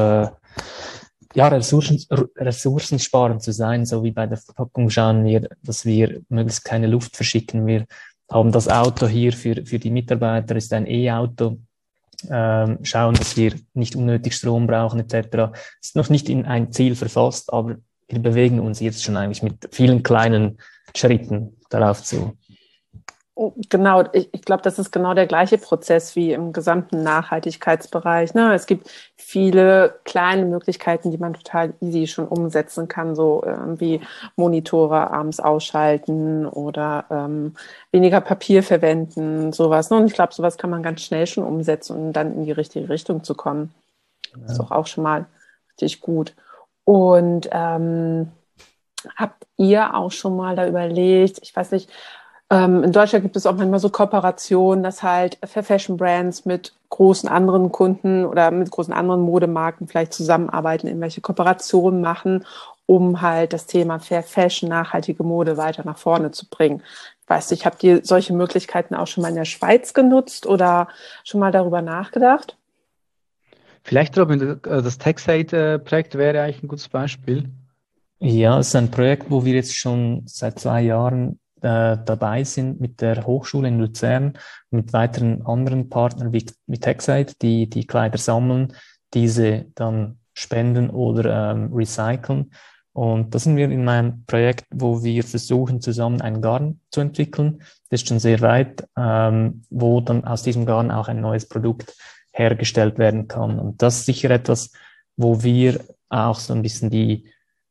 ressourcensparend zu sein, so wie bei der Verpackung schauen wir, dass wir möglichst keine Luft verschicken. Wir haben das Auto hier für die Mitarbeiter, ist ein E-Auto. Schauen, dass wir nicht unnötig Strom brauchen etc. Ist noch nicht in ein Ziel verfasst, aber wir bewegen uns jetzt schon eigentlich mit vielen kleinen Schritten darauf zu. Genau, ich glaube, das ist genau der gleiche Prozess wie im gesamten Nachhaltigkeitsbereich. Ne? Es gibt viele kleine Möglichkeiten, die man total easy schon umsetzen kann, so wie Monitore abends ausschalten oder weniger Papier verwenden, sowas. Ne? Und ich glaube, sowas kann man ganz schnell schon umsetzen, um dann in die richtige Richtung zu kommen. Ja. Das ist doch auch schon mal richtig gut. Und habt ihr auch schon mal da überlegt, ich weiß nicht, in Deutschland gibt es auch manchmal so Kooperationen, dass halt Fair Fashion Brands mit großen anderen Kunden oder mit großen anderen Modemarken vielleicht zusammenarbeiten, irgendwelche Kooperationen machen, um halt das Thema Fair Fashion, nachhaltige Mode weiter nach vorne zu bringen. Ich weiß nicht, habt ihr solche Möglichkeiten auch schon mal in der Schweiz genutzt oder schon mal darüber nachgedacht? Vielleicht, Robin, das TechSide-Projekt wäre eigentlich ein gutes Beispiel. Ja, es ist ein Projekt, wo wir jetzt schon seit 2 Jahren dabei sind mit der Hochschule in Luzern und mit weiteren anderen Partnern wie TechSide, die Kleider sammeln, diese dann spenden oder recyceln. Und da sind wir in einem Projekt, wo wir versuchen, zusammen ein Garn zu entwickeln. Das ist schon sehr weit, wo dann aus diesem Garn auch ein neues Produkt hergestellt werden kann. Und das ist sicher etwas, wo wir auch so ein bisschen die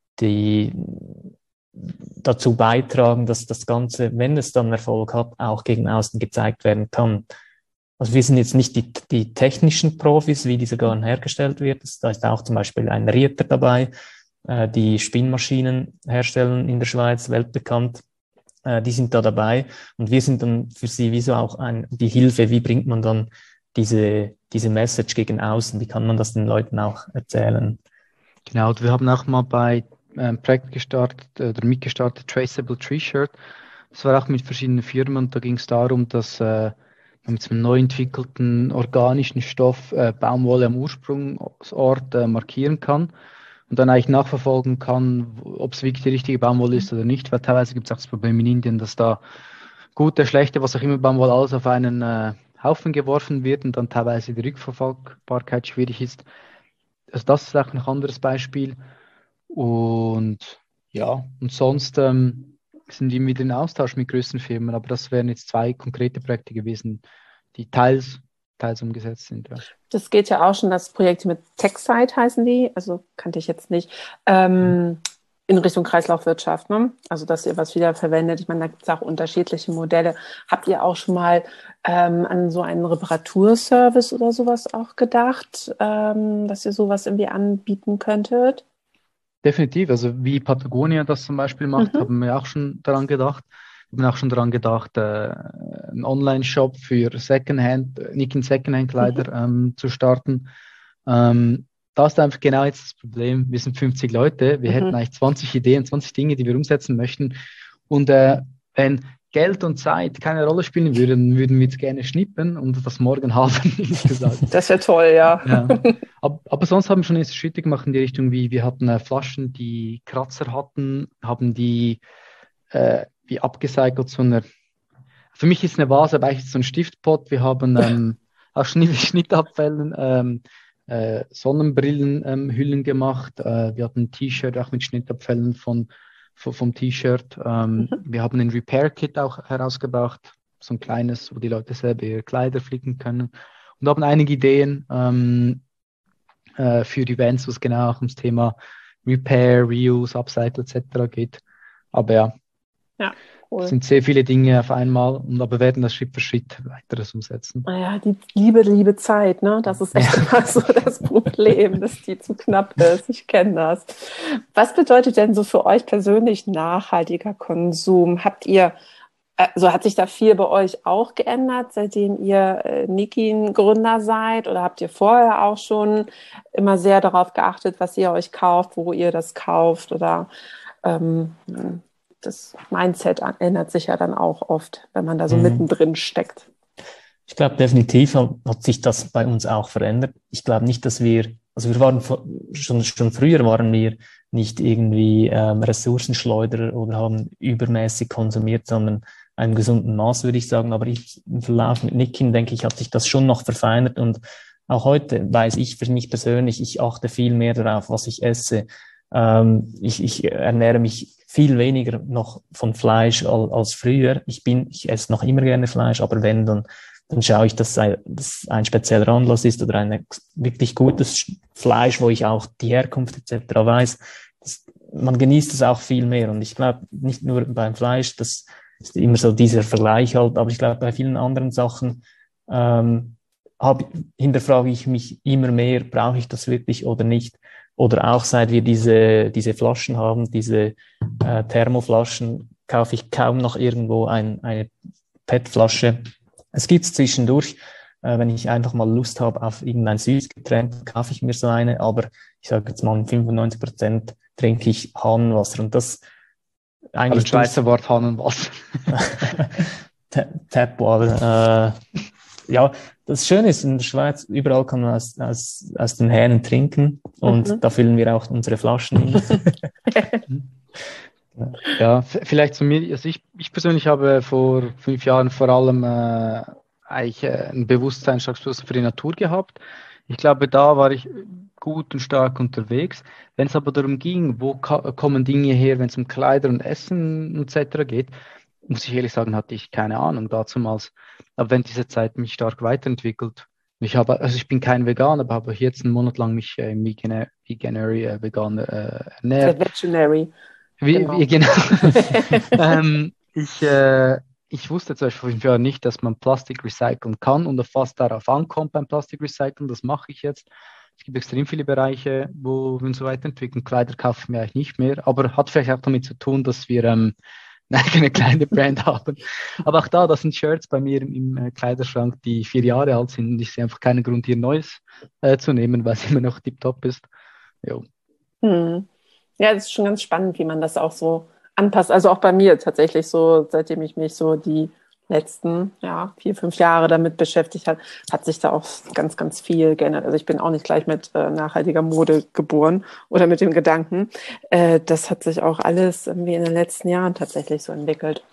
dazu beitragen, dass das Ganze, wenn es dann Erfolg hat, auch gegen außen gezeigt werden kann. Also wir sind jetzt nicht die technischen Profis, wie dieser Garn hergestellt wird. Da ist auch zum Beispiel ein Rieter dabei, die Spinnmaschinen herstellen in der Schweiz, weltbekannt. Die sind da dabei und wir sind dann für sie wie so auch die Hilfe, wie bringt man dann diese Message gegen außen, wie kann man das den Leuten auch erzählen? Genau, wir haben auch mal bei Projekt gestartet oder mitgestartet, Traceable Tree Shirt. Das war auch mit verschiedenen Firmen und da ging es darum, dass man mit einem neu entwickelten organischen Stoff Baumwolle am Ursprungsort markieren kann und dann eigentlich nachverfolgen kann, ob es wirklich die richtige Baumwolle ist oder nicht, weil teilweise gibt es auch das Problem in Indien, dass da gute, schlechte, was auch immer Baumwolle alles auf einen Haufen geworfen wird und dann teilweise die Rückverfolgbarkeit schwierig ist. Also das ist auch ein anderes Beispiel. Und ja, und sonst sind wir wieder in Austausch mit größeren Firmen, aber das wären jetzt 2 konkrete Projekte gewesen, die teils umgesetzt sind. Ja. Das geht ja auch schon, das Projekt mit TechSide heißen die, also kannte ich jetzt nicht, in Richtung Kreislaufwirtschaft, ne? Also dass ihr was wieder verwendet. Ich meine, da gibt es auch unterschiedliche Modelle. Habt ihr auch schon mal an so einen Reparaturservice oder sowas auch gedacht, dass ihr sowas irgendwie anbieten könntet? Definitiv, also wie Patagonia das zum Beispiel macht, haben wir auch schon daran gedacht. Wir haben auch schon daran gedacht, einen Online-Shop für Secondhand-Kleider zu starten. Da ist einfach genau jetzt das Problem, wir sind 50 Leute, wir hätten eigentlich 20 Ideen, 20 Dinge, die wir umsetzen möchten. Und wenn Geld und Zeit keine Rolle spielen würden, würden wir es gerne schnippen und das morgen haben, gesagt. Das wäre toll, ja. Ja. Aber sonst haben wir schon erste Schritte gemacht in die Richtung, wie wir hatten Flaschen, die Kratzer hatten, haben die wie abgecycelt zu einer, für mich ist eine Vase aber eigentlich so ein Stiftpot, wir haben aus Schnittabfällen Sonnenbrillenhüllen gemacht. Wir hatten ein T-Shirt auch mit Schnittabfällen vom T-Shirt. Wir haben ein Repair-Kit auch herausgebracht, so ein kleines, wo die Leute selber ihre Kleider flicken können. Und haben einige Ideen für Events, wo es genau auch ums Thema Repair, Reuse, Upcycle etc. geht. Aber ja. Cool. Es sind sehr viele Dinge auf einmal, aber werden das Schritt für Schritt weiteres umsetzen. Naja, die liebe Zeit, ne? Das ist echt immer so das Problem, dass die zu knapp ist. Ich kenne das. Was bedeutet denn so für euch persönlich nachhaltiger Konsum? Hat sich da viel bei euch auch geändert, seitdem ihr Nikin-Gründer seid? Oder habt ihr vorher auch schon immer sehr darauf geachtet, was ihr euch kauft, wo ihr das kauft? Oder das Mindset ändert sich ja dann auch oft, wenn man da so mittendrin steckt. Ich glaube, definitiv hat sich das bei uns auch verändert. Ich glaube nicht, dass wir waren schon früher waren wir nicht irgendwie Ressourcenschleuderer oder haben übermäßig konsumiert, sondern einem gesunden Maß, würde ich sagen. Aber im Verlauf mit Nikin, denke ich, hat sich das schon noch verfeinert. Und auch heute weiß ich für mich persönlich, ich achte viel mehr darauf, was ich esse. Ich ernähre mich viel weniger noch von Fleisch als früher. Ich esse noch immer gerne Fleisch, aber wenn, dann schaue ich, dass das ein spezieller Anlass ist oder ein wirklich gutes Fleisch, wo ich auch die Herkunft etc. weiß. Man genießt es auch viel mehr. Und ich glaube, nicht nur beim Fleisch, das ist immer so dieser Vergleich halt, aber ich glaube, bei vielen anderen Sachen hinterfrage ich mich immer mehr, brauche ich das wirklich oder nicht? Oder auch seit wir diese Flaschen haben, diese Thermoflaschen, kaufe ich kaum noch irgendwo eine PET-Flasche. Es gibt's zwischendurch, wenn ich einfach mal Lust habe auf irgendein Süßgetränk, kaufe ich mir so eine, aber ich sage jetzt mal 95% trinke ich Hahnenwasser und das eigentlich... Also Schweizer Wort Hahnenwasser. Tapwater, ja, das Schöne ist, in der Schweiz, überall kann man aus den Hähnen trinken und da füllen wir auch unsere Flaschen hin. Ja, vielleicht zu mir, also ich persönlich habe vor 5 Jahren vor allem eigentlich einen Bewusstseinsschluss für die Natur gehabt. Ich glaube, da war ich gut und stark unterwegs. Wenn es aber darum ging, wo kommen Dinge her, wenn es um Kleider und Essen etc. geht, muss ich ehrlich sagen, hatte ich keine Ahnung dazumals. Aber wenn diese Zeit mich stark weiterentwickelt, ich bin kein Veganer, aber habe jetzt einen Monat lang mich im Veganary vegan ernährt. Vegetarian. Genau. Ich wusste zum Beispiel vor 5 Jahren nicht, dass man Plastik recyceln kann und was darauf ankommt beim Plastikrecyceln. Das mache ich jetzt. Es gibt extrem viele Bereiche, wo wir uns so weiterentwickeln. Kleider kaufen wir eigentlich nicht mehr, aber hat vielleicht auch damit zu tun, dass wir eine eigene kleine Brand haben. Aber auch das sind Shirts bei mir im Kleiderschrank, die 4 Jahre alt sind und ich sehe einfach keinen Grund, hier Neues zu nehmen, weil es immer noch tiptop ist. Jo. Ja, das ist schon ganz spannend, wie man das auch so anpasst. Also auch bei mir tatsächlich so, seitdem ich mich so die letzten 4, 5 Jahre damit beschäftigt habe, hat sich da auch ganz, ganz viel geändert. Also ich bin auch nicht gleich mit nachhaltiger Mode geboren oder mit dem Gedanken. Das hat sich auch alles irgendwie in den letzten Jahren tatsächlich so entwickelt.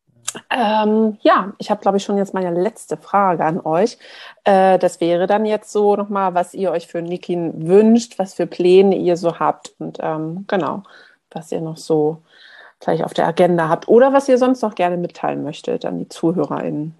Ich habe, glaube ich, schon jetzt meine letzte Frage an euch. Das wäre dann jetzt so nochmal, was ihr euch für Nikin wünscht, was für Pläne ihr so habt und genau, was ihr noch so vielleicht auf der Agenda habt oder was ihr sonst noch gerne mitteilen möchtet an die ZuhörerInnen.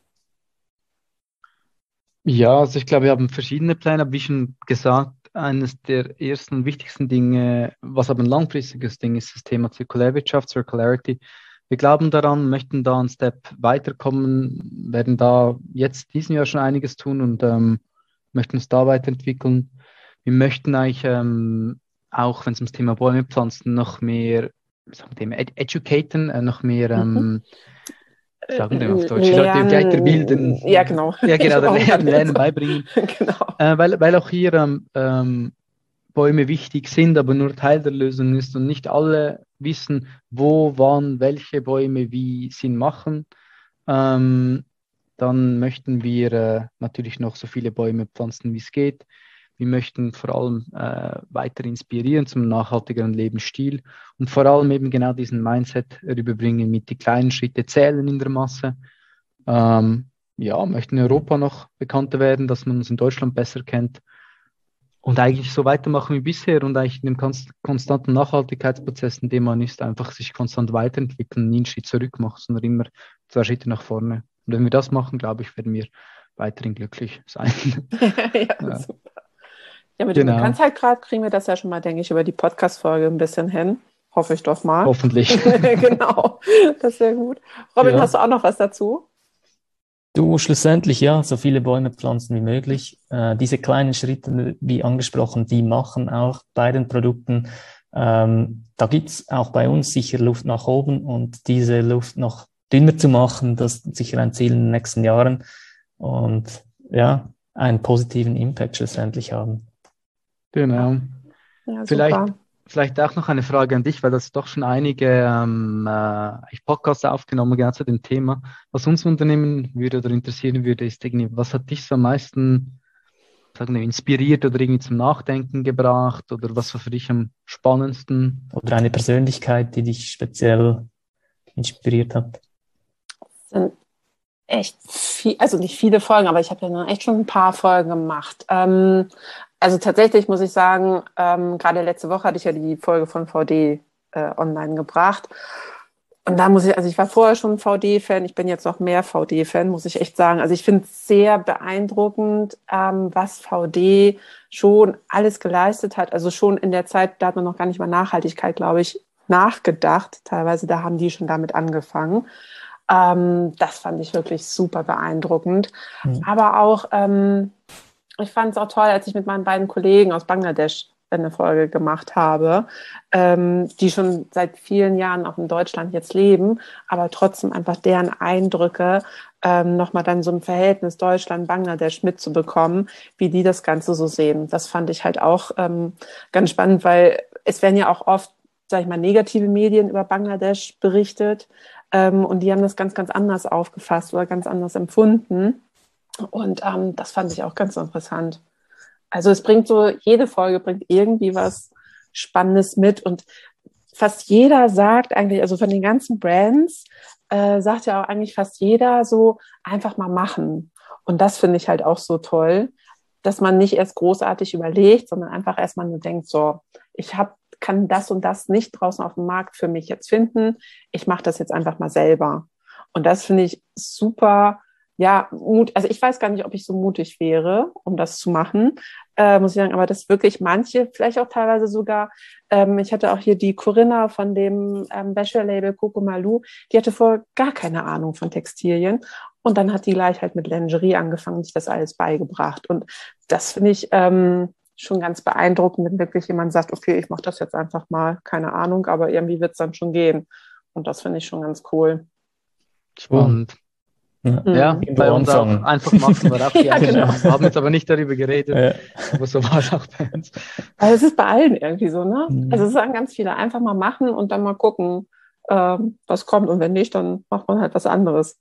Ja, also ich glaube, wir haben verschiedene Pläne, aber wie schon gesagt, eines der ersten wichtigsten Dinge, was aber ein langfristiges Ding ist, das Thema Zirkulärwirtschaft, Circularity. Wir glauben daran, möchten da einen Step weiterkommen, werden da jetzt diesen Jahr schon einiges tun und möchten uns da weiterentwickeln. Wir möchten eigentlich auch, wenn es ums Thema Bäume pflanzen, noch mehr educaten, noch mehr sagen wir auf Deutsch, Leute weiterbilden. Ja, genau. Ja, genau, lernen beibringen. Genau. Weil auch hier Bäume wichtig sind, aber nur Teil der Lösung ist und nicht alle wissen, wo, wann, welche Bäume wie Sinn machen. Dann möchten wir natürlich noch so viele Bäume pflanzen, wie es geht. Wir möchten vor allem weiter inspirieren zum nachhaltigeren Lebensstil und vor allem eben genau diesen Mindset rüberbringen, mit die kleinen Schritte zählen in der Masse. Möchten in Europa noch bekannter werden, dass man uns in Deutschland besser kennt. und eigentlich so weitermachen wie bisher und eigentlich in dem konstanten Nachhaltigkeitsprozess, in dem man ist, einfach sich konstant weiterentwickeln, nie einen Schritt zurück macht, sondern immer 2 Schritte nach vorne. Und wenn wir das machen, glaube ich, werden wir weiterhin glücklich sein. Ja, super. Ja, mit dem Bekanntheitsgrad kriegen wir das ja schon mal, denke ich, über die Podcast-Folge ein bisschen hin. Hoffe ich doch mal. Hoffentlich. Genau, das ist sehr gut. Robin, hast du auch noch was dazu? Du, schlussendlich, ja, so viele Bäume pflanzen wie möglich. Diese kleinen Schritte, wie angesprochen, die machen auch bei den Produkten. Da gibt's auch bei uns sicher Luft nach oben und diese Luft noch dünner zu machen, das ist sicher ein Ziel in den nächsten Jahren und ja, einen positiven Impact schlussendlich haben. Genau. Ja, vielleicht auch noch eine Frage an dich, weil das doch schon einige Podcasts aufgenommen haben zu dem Thema. Was uns unternehmen würde oder interessieren würde, ist irgendwie, was hat dich so am meisten, sagen wir, inspiriert oder irgendwie zum Nachdenken gebracht oder was war für dich am spannendsten? Oder eine Persönlichkeit, die dich speziell inspiriert hat? Das sind echt viel, also nicht viele Folgen, aber ich habe ja echt schon ein paar Folgen gemacht. Also tatsächlich muss ich sagen, gerade letzte Woche hatte ich ja die Folge von VD online gebracht. Und da muss ich, also ich war vorher schon VD-Fan, ich bin jetzt noch mehr VD-Fan, muss ich echt sagen. Also ich finde es sehr beeindruckend, was VD schon alles geleistet hat. Also schon in der Zeit, da hat man noch gar nicht mal Nachhaltigkeit, glaube ich, nachgedacht. Teilweise, da haben die schon damit angefangen. Das fand ich wirklich super beeindruckend. Mhm. Aber auch, ich fand es auch toll, als ich mit meinen beiden Kollegen aus Bangladesch eine Folge gemacht habe, die schon seit vielen Jahren auch in Deutschland jetzt leben, aber trotzdem einfach deren Eindrücke, nochmal dann so ein Verhältnis Deutschland-Bangladesch mitzubekommen, wie die das Ganze so sehen. Das fand ich halt auch ganz spannend, weil es werden ja auch oft, sag ich mal, negative Medien über Bangladesch berichtet, und die haben das ganz, ganz anders aufgefasst oder ganz anders empfunden. Und das fand ich auch ganz interessant. Also es bringt so, jede Folge bringt irgendwie was Spannendes mit und fast jeder sagt eigentlich, also von den ganzen Brands, sagt ja auch eigentlich fast jeder so, einfach mal machen. Und das finde ich halt auch so toll, dass man nicht erst großartig überlegt, sondern einfach erstmal nur denkt, so, kann das und das nicht draußen auf dem Markt für mich jetzt finden. Ich mache das jetzt einfach mal selber. Und das finde ich super, ja, also ich weiß gar nicht, ob ich so mutig wäre, um das zu machen, muss ich sagen, aber das wirklich manche, vielleicht auch teilweise sogar, ich hatte auch hier die Corinna von dem Wäschelabel Kokomalu, die hatte vorher gar keine Ahnung von Textilien und dann hat die gleich halt mit Lingerie angefangen und sich das alles beigebracht. Und das finde ich schon ganz beeindruckend, wenn wirklich jemand sagt, okay, ich mache das jetzt einfach mal, keine Ahnung, aber irgendwie wird es dann schon gehen. Und das finde ich schon ganz cool. Spannend. Ja, bei uns auch einfach machen wir auch die genau. Wir haben jetzt aber nicht darüber geredet, aber so war es auch bei uns. Also es ist bei allen irgendwie so, ne? Also es sagen ganz viele, einfach mal machen und dann mal gucken, was kommt und wenn nicht, dann macht man halt was anderes.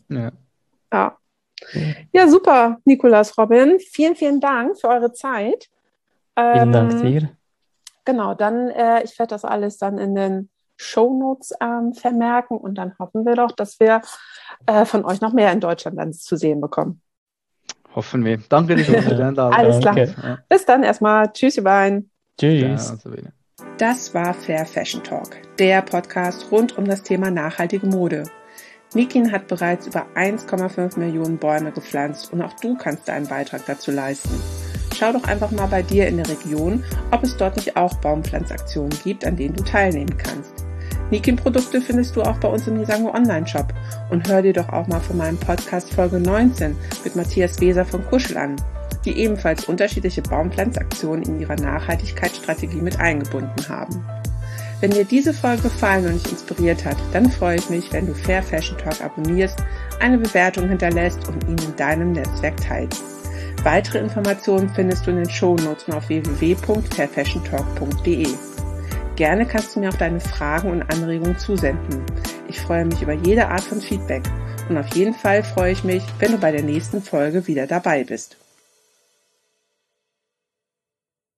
Ja, super, Nicolas, Robin. Vielen, vielen Dank für eure Zeit. Vielen Dank dir. Genau, dann, ich werde das alles dann in den Shownotes vermerken und dann hoffen wir doch, dass wir von euch noch mehr in Deutschland dann zu sehen bekommen. Hoffen wir. Danke dir für die Einladung. Alles klar. Ja. Bis dann erstmal. Tschüss, ihr beiden. Tschüss. Das war Fair Fashion Talk, der Podcast rund um das Thema nachhaltige Mode. Nikin hat bereits über 1,5 Millionen Bäume gepflanzt und auch du kannst deinen Beitrag dazu leisten. Schau doch einfach mal bei dir in der Region, ob es dort nicht auch Baumpflanzaktionen gibt, an denen du teilnehmen kannst. Nikin-Produkte findest du auch bei uns im Nisango Online-Shop und hör dir doch auch mal von meinem Podcast Folge 19 mit Matthias Weser von Kuschel an, die ebenfalls unterschiedliche Baumpflanzaktionen in ihrer Nachhaltigkeitsstrategie mit eingebunden haben. Wenn dir diese Folge gefallen und dich inspiriert hat, dann freue ich mich, wenn du Fair Fashion Talk abonnierst, eine Bewertung hinterlässt und ihn in deinem Netzwerk teilst. Weitere Informationen findest du in den Shownotes und auf www.fairfashiontalk.de. Gerne kannst du mir auch deine Fragen und Anregungen zusenden. Ich freue mich über jede Art von Feedback und auf jeden Fall freue ich mich, wenn du bei der nächsten Folge wieder dabei bist.